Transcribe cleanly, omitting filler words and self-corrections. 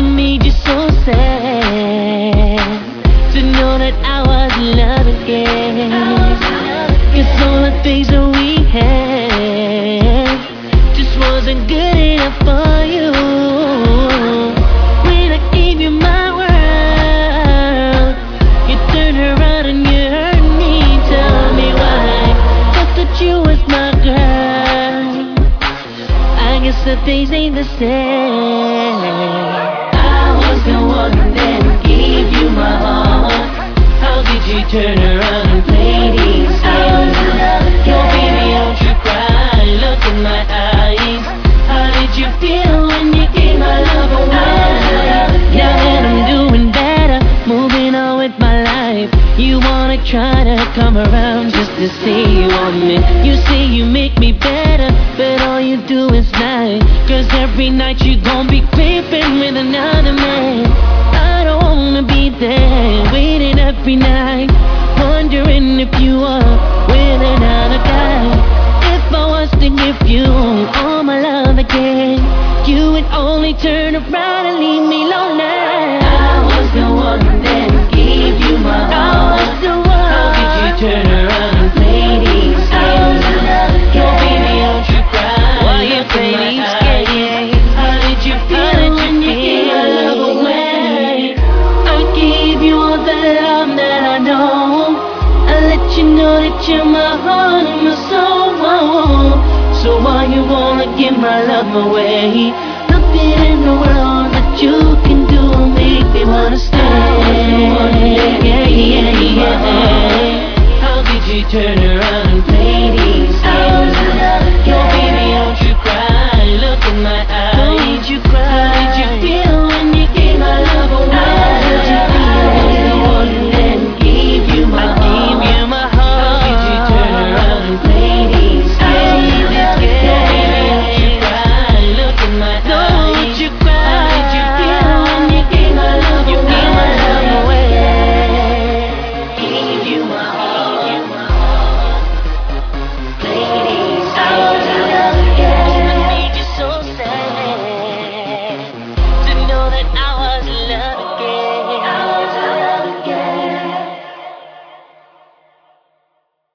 have made you so sad to know that I was in love again. Cause all the things that we had just wasn't good enough for you. When I gave you my world, you turned around and you hurt me. Tell me why. Thought that you was my girl. I guess the things ain't the same. I was the one that gave you my heart. How did you turn around and play these games? No, baby, don't you cry. Look in my eyes. How did you feel when you gave my love away? Now that I'm doing better, moving on with my life, you wanna try to come around just to say you want me. You say you make me better, but all you do is lie. Cause every night you gon' be creeping with another man. I don't wanna be there, waiting every night, wondering if you are with another guy. If I was to give you all my love again, you would only turn around and leave me lonely. I was the one that gave you my heart. I was the one. How could you turn around and play these games? No, baby, don't you cry. Why you play these games? How did you feel when you gave my love away? I gave you all the love that I know. I let you know that you're my heart and my soul. So why you wanna give my love away? Nothing in the world that you can do make me wanna stay.